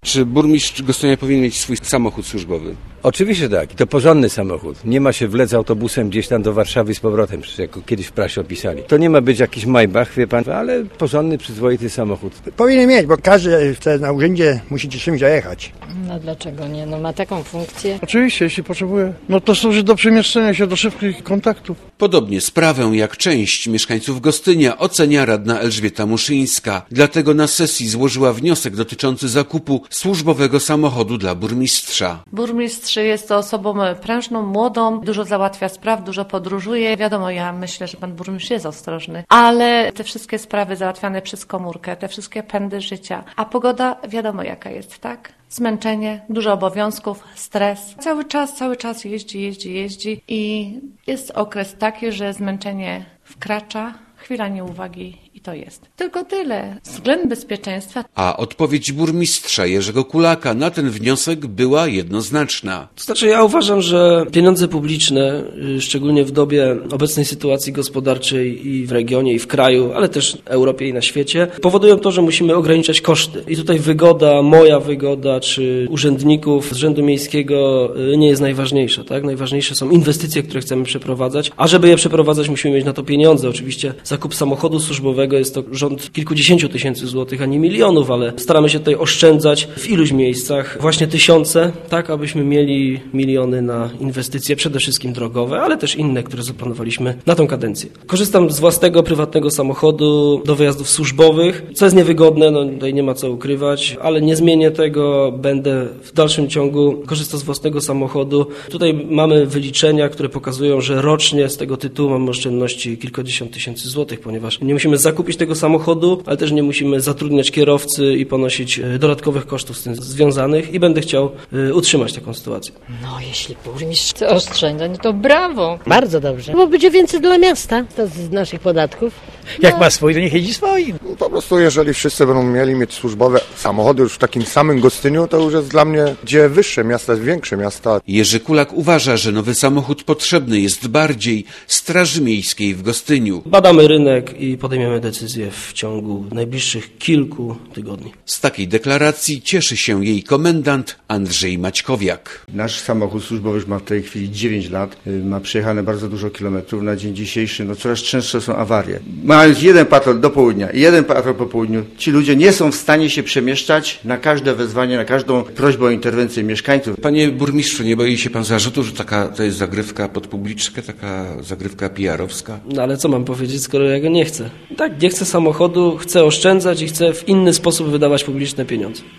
Czy burmistrz Gostynia powinien mieć swój samochód służbowy? Oczywiście tak. I to porządny samochód. Nie ma się wlec autobusem gdzieś tam do Warszawy z powrotem, jak kiedyś w prasie opisali. To nie ma być jakiś Maybach, wie pan, ale porządny, przyzwoity samochód. Powinien mieć, bo każdy chce na urzędzie musi czymś dojechać. No dlaczego nie? No ma taką funkcję. Oczywiście, jeśli potrzebuje. No to służy do przemieszczenia się, do szybkich kontaktów. Podobnie sprawę jak część mieszkańców Gostynia ocenia radna Elżbieta Muszyńska. Dlatego na sesji złożyła wniosek dotyczący zakupu służbowego samochodu dla burmistrza. Burmistrz jest to osobą prężną, młodą, dużo załatwia spraw, dużo podróżuje. Wiadomo, ja myślę, że pan burmistrz jest ostrożny, ale te wszystkie sprawy załatwiane przez komórkę, te wszystkie pędy życia, a pogoda wiadomo jaka jest, tak? Zmęczenie, dużo obowiązków, stres. Cały czas jeździ i jest okres taki, że zmęczenie wkracza, chwila nieuwagi i to jest. Tylko tyle. Względ bezpieczeństwa. A odpowiedź burmistrza Jerzego Kulaka na ten wniosek była jednoznaczna. To znaczy ja uważam, że pieniądze publiczne, szczególnie w dobie obecnej sytuacji gospodarczej i w regionie, i w kraju, ale też w Europie i na świecie, powodują to, że musimy ograniczać koszty. I tutaj wygoda, moja wygoda, czy urzędników z Urzędu Miejskiego nie jest najważniejsza, tak? Najważniejsze są inwestycje, które chcemy przeprowadzać, a żeby je przeprowadzać, musimy mieć na to pieniądze. Oczywiście zakup samochodu służbowego jest to rząd kilkudziesięciu tysięcy złotych, a nie milionów, ale staramy się tutaj oszczędzać w iluś miejscach właśnie tysiące, tak abyśmy mieli miliony na inwestycje, przede wszystkim drogowe, ale też inne, które zaplanowaliśmy na tą kadencję. Korzystam z własnego, prywatnego samochodu do wyjazdów służbowych, co jest niewygodne, no tutaj nie ma co ukrywać, ale nie zmienię tego, będę w dalszym ciągu korzystał z własnego samochodu. Tutaj mamy wyliczenia, które pokazują, że rocznie z tego tytułu mamy oszczędności kilkadziesiąt tysięcy złotych, ponieważ nie musimy zakupić tego samochodu, ale też nie musimy zatrudniać kierowcy i ponosić dodatkowych kosztów z tym związanych i będę chciał utrzymać taką sytuację. No jeśli burmistrz chce oszczędzać, no to brawo. Bardzo dobrze, bo będzie więcej dla miasta to z naszych podatków. Jak ma swój, to niech jeździ swoim. Po prostu jeżeli wszyscy będą mieć służbowe samochody już w takim samym Gostyniu, to już jest dla mnie gdzie wyższe miasta, większe miasta. Jerzy Kulak uważa, że nowy samochód potrzebny jest bardziej Straży Miejskiej w Gostyniu. Badamy rynek i podejmiemy decyzję w ciągu najbliższych kilku tygodni. Z takiej deklaracji cieszy się jej komendant Andrzej Maćkowiak. Nasz samochód służbowy już ma w tej chwili 9 lat, ma przejechane bardzo dużo kilometrów. Na dzień dzisiejszy coraz częstsze są awarie. Mając jeden patrol do południa i jeden patrol po południu, ci ludzie nie są w stanie się przemieszczać na każde wezwanie, na każdą prośbę o interwencję mieszkańców. Panie burmistrzu, nie boi się pan zarzutu, że to jest zagrywka pod publiczkę, taka zagrywka PR-owska? No ale co mam powiedzieć, skoro ja go nie chcę? Tak, nie chcę samochodu, chcę oszczędzać i chcę w inny sposób wydawać publiczne pieniądze.